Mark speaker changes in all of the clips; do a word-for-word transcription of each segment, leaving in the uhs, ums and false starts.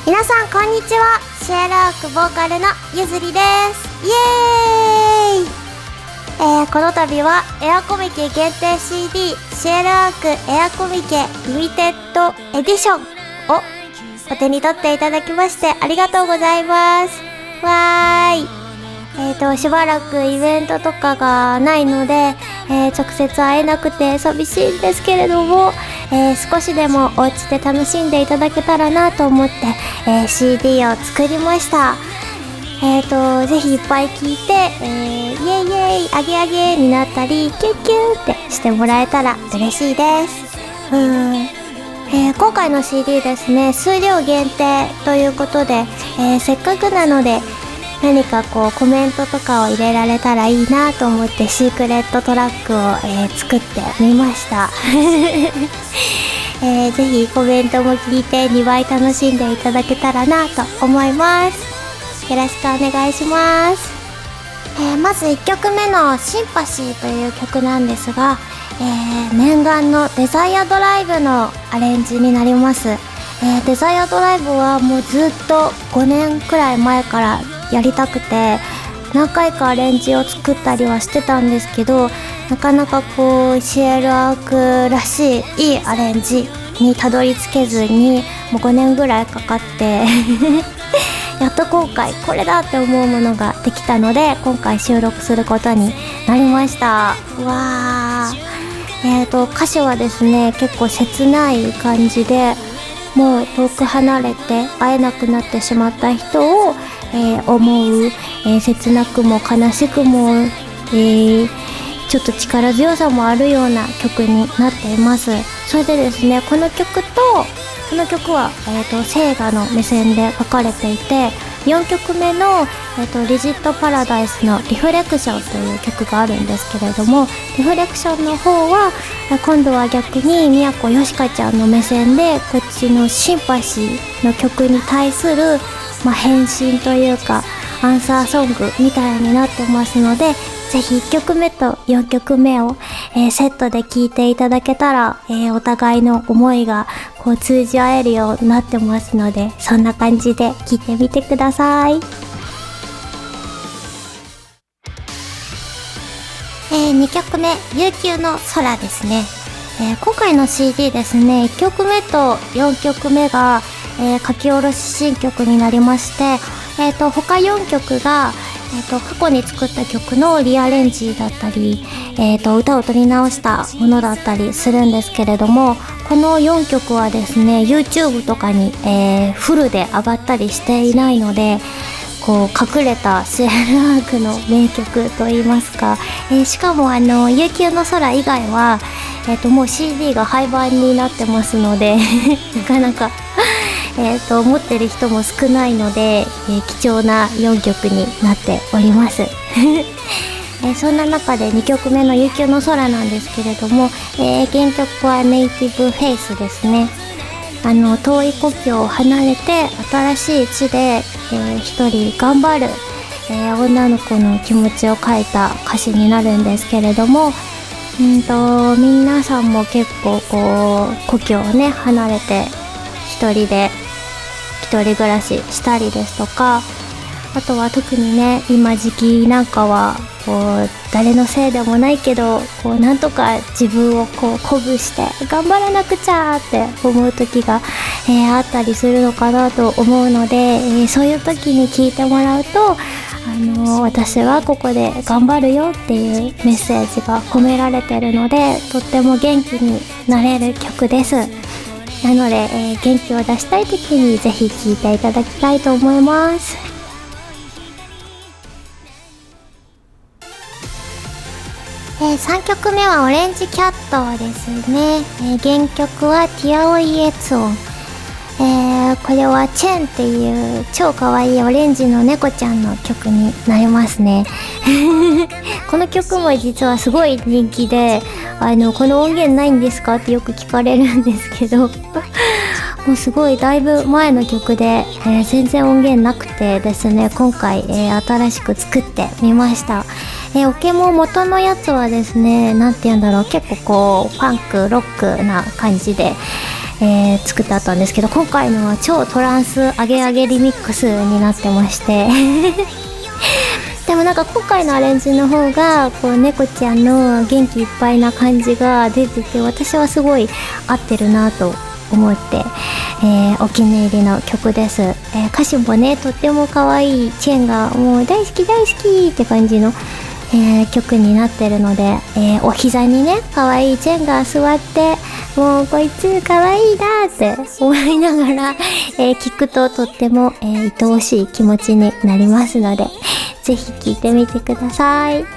Speaker 1: 皆さんこんにちは。シェールアークボーカルのゆずりです。イエーイ、えー、この度はエアコミケ限定 シーディー シェールアークエアコミケリミテッドエディションをお手に取っていただきましてありがとうございます。わーい。えーとしばらくイベントとかがないので、えー、直接会えなくて寂しいんですけれども、えー、少しでもお家で楽しんでいただけたらなと思って、えー、シーディー を作りました。えーとぜひいっぱい聴いて、えー、イェイイェイあげあげになったりキュンキュンってしてもらえたら嬉しいです。うーん、えー、今回の シーディー ですね、数量限定ということで、えー、せっかくなので何かこうコメントとかを入れられたらいいなと思ってシークレットトラックを、えー、作ってみました、えー、ぜひコメントも聞いてにばい楽しんでいただけたらなと思います。よろしくお願いします。えー、まずいっきょくめのシンパシーという曲なんですが、えー、念願のデザイアドライブのアレンジになります。えー、デザイアドライブはもうずっとごねんくらい前からやりたくて何回かアレンジを作ったりはしてたんですけど、なかなかこうシェールアークらしいいいアレンジにたどり着けずにもうごねんぐらいかかってやっと今回これだって思うものができたので今回収録することになりました。うわー、えーと歌詞はですね結構切ない感じで、もう遠く離れて会えなくなってしまった人を、えー、思う、えー、切なくも悲しくも、えー、ちょっと力強さもあるような曲になっています。それでですね、この曲とこの曲は、えーと、聖画の目線で書かれていて、よんきょくめの、えーと、リジットパラダイスのリフレクションという曲があるんですけれども、リフレクションの方は今度は逆に宮古よしかちゃんの目線でこっちのシンパシーの曲に対する、まあ、返信というかアンサーソングみたいになってますので、ぜひいっきょくめとよんきょくめを、えー、セットで聴いていただけたら、えー、お互いの思いがこう通じ合えるようになってますので、そんな感じで聴いてみてください。えー、にきょくめ悠久の空ですね。えー、今回の シーディー ですね、いっきょくめとよんきょくめが、えー、書き下ろし新曲になりまして、えーと他よんきょくがえーと過去に作った曲のリアレンジだったり、えーと歌を取り直したものだったりするんですけれども、このよんきょくはですね YouTube とかに、えー、フルで上がったりしていないので、こう隠れたシェールアークの名曲といいますか、えー、しかもあの悠久の空以外は、えーともう シーディー が廃盤になってますのでなかなかえーと持ってる人も少ないので、えー、貴重なよんきょくになっております、えー、そんな中でにきょくめの悠久の空なんですけれども、えー、原曲はネイティブフェイスですね。あの遠い故郷を離れて新しい地で、えー、一人頑張る、えー、女の子の気持ちを書いた歌詞になるんですけれども、うんと皆さんも結構こう故郷をね離れて一人で一人暮らししたりですとか、あとは特にね今時期なんかはこう誰のせいでもないけどこうなんとか自分をこう鼓舞して頑張らなくちゃって思う時が、えー、あったりするのかなと思うので、えー、そういう時に聞いてもらうと、あのー、私はここで頑張るよっていうメッセージが込められてるので、とっても元気になれる曲です。なので、えー、元気を出したい時にぜひ聴いていただきたいと思います。えー、さんきょくめはオレンジキャットですね。えー、原曲はティアオイエツオン、えー、これはチェンっていう超かわいいオレンジの猫ちゃんの曲になりますねこの曲も実はすごい人気で、あのこの音源ないんですかってよく聞かれるんですけどもうすごいだいぶ前の曲で、えー、全然音源なくてですね、今回、えー、新しく作ってみました。えー、オケも元のやつはですね、なんて言うんだろう、結構こうファンクロックな感じで、 えー、作ってあったんですけど、今回のは超トランスアゲアゲリミックスになってましてでもなんか今回のアレンジの方がこう猫ちゃんの元気いっぱいな感じが出てて、私はすごい合ってるなと思って、えー、お気に入りの曲です。えー、歌詞もねとっても可愛いチェンがもう大好き大好きって感じの、えー、曲になってるので、えー、お膝にね可愛いチェンが座ってもうこいつ可愛いなって思いながら、えー、聞くととっても、えー、愛おしい気持ちになりますので、ぜひ聴いてみてください。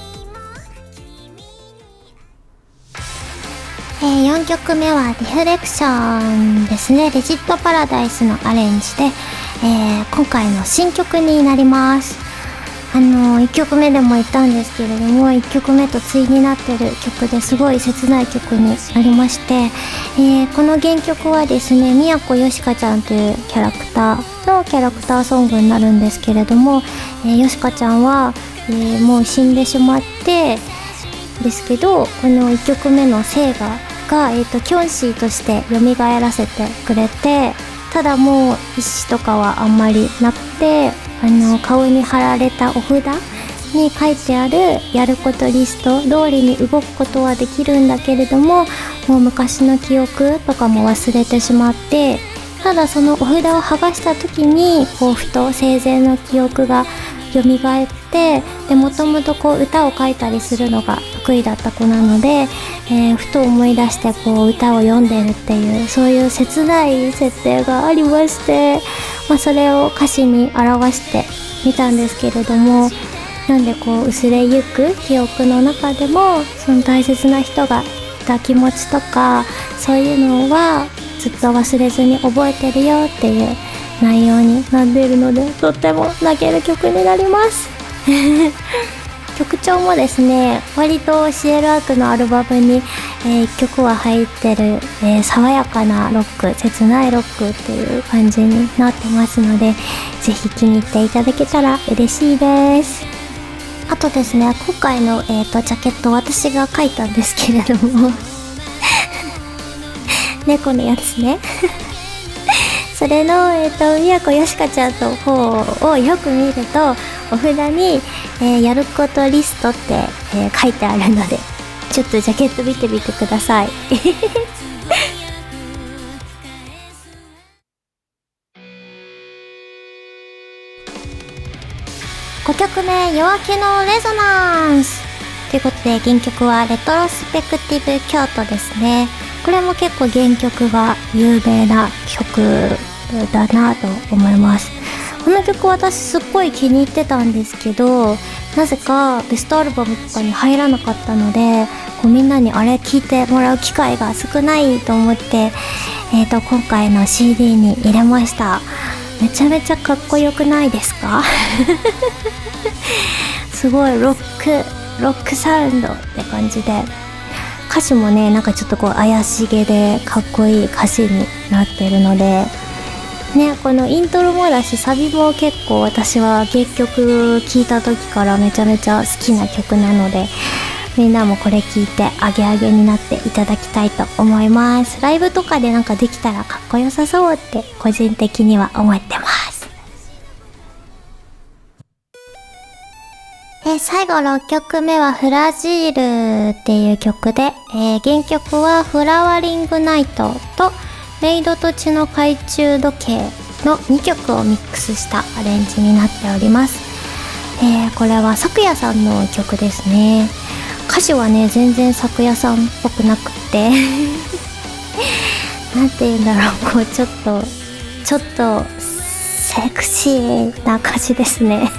Speaker 1: えー、よんきょくめはリフレクションですね。レジットパラダイスのアレンジで、えー、今回の新曲になります。あのー、いっきょくめでも言ったんですけれども、いっきょくめと対になってる曲ですごい切ない曲になりまして、えー、この原曲はですね、宮古よしかちゃんというキャラクターのキャラクターソングになるんですけれども、えー、よしかちゃんは、えー、もう死んでしまってですけど、このいっきょくめのセイガが、えーと、キョンシーとして蘇らせてくれて、ただもう意志とかはあんまりなくて、あの顔に貼られたお札に書いてあるやることリスト通りに動くことはできるんだけれども、もう昔の記憶とかも忘れてしまって、ただそのお札を剥がした時にこうふと生前の記憶が蘇って、でもともとこう歌を書いたりするのが得意だった子なので、えー、ふと思い出してこう歌を読んでるっていう、そういう切ない設定がありまして、まあ、それを歌詞に表してみたんですけれども、なんでこう薄れゆく記憶の中でもその大切な人がいた気持ちとか、そういうのはずっと忘れずに覚えてるよっていう内容になっているので、とっても泣ける曲になります曲調もですね、割とシエルアークのアルバムに、えー、いっきょくは入ってる、えー、爽やかなロック、切ないロックっていう感じになってますので、ぜひ気に入っていただけたら嬉しいです。あとですね、今回の、えーと、ジャケット私が描いたんですけれども猫のやつねそれの、えーと、宮古よしかちゃんの方をよく見ると、お札に、えー、やることリストって、えー、書いてあるので、ちょっとジャケット見てみてくださいごきょくめ、夜明けのレゾナンスということで、原曲はレトロスペクティブ京都ですね。これも結構原曲が有名な曲だなと思います。この曲私すっごい気に入ってたんですけど、なぜかベストアルバムとかに入らなかったので、こうみんなにあれ聞いてもらう機会が少ないと思って、えーと今回の シーディー に入れました。めちゃめちゃかっこよくないですかすごいロックロックサウンドって感じで、歌詞もねなんかちょっとこう怪しげでかっこいい歌詞になってるのでね、このイントロもだしサビも結構私は原曲聴いた時からめちゃめちゃ好きな曲なので、みんなもこれ聴いてアゲアゲになっていただきたいと思います。ライブとかでなんかできたらかっこよさそうって個人的には思ってます。え最後ろっきょくめはフラジールっていう曲で、えー、原曲はフラワリングナイトとメイドと血の懐中時計のにきょくをミックスしたアレンジになっております。えー、これは咲夜さんの曲ですね。歌詞はね全然咲夜さんっぽくなくってなんて言うんだろう、こうちょっとちょっとセクシーな歌詞ですね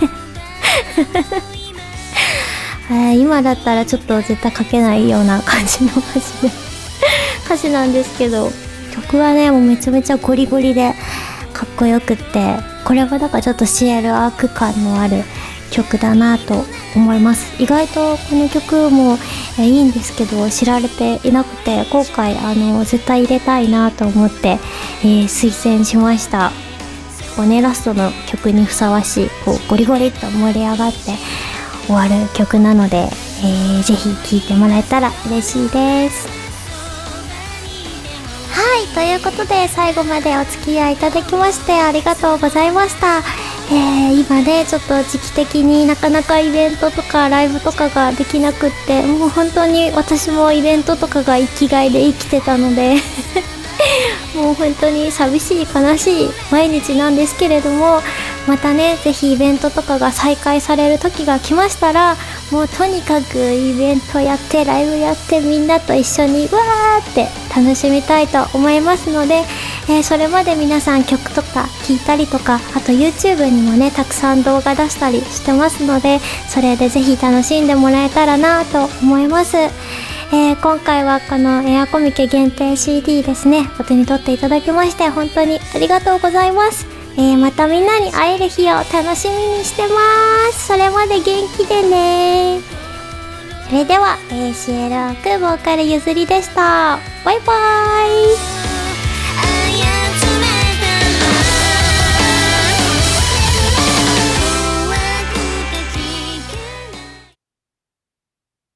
Speaker 1: えー、今だったらちょっと絶対書けないような感じの歌詞で歌詞なんですけど、曲はねもうめちゃめちゃゴリゴリでかっこよくって、これはだからちょっとシエルアーク感のある曲だなと思います。意外とこの曲もいいんですけど知られていなくて、今回あの絶対入れたいなと思って、えー、推薦しました。こうねラストの曲にふさわしいこうゴリゴリっと盛り上がって終わる曲なので、えー、ぜひ聴いてもらえたら嬉しいです。はい、 ということで最後までお付き合いいただきましてありがとうございました。えー、今ねちょっと時期的になかなかイベントとかライブとかができなくって、もう本当に私もイベントとかが生きがいで生きてたのでもう本当に寂しい悲しい毎日なんですけれども、またねぜひイベントとかが再開される時が来ましたら、もうとにかくイベントやってライブやってみんなと一緒にわーって楽しみたいと思いますので、えー、それまで皆さん曲とか聴いたりとか、あと YouTube にもねたくさん動画出したりしてますので、それでぜひ楽しんでもらえたらなと思います。えー、今回はこのエアコミケ限定 シーディー ですね、お手に取っていただきまして本当にありがとうございます。えー、またみんなに会える日を楽しみにしてます。それまで元気でね。それでは エーシーエル オークボーカルゆずりでした。バイバーイ。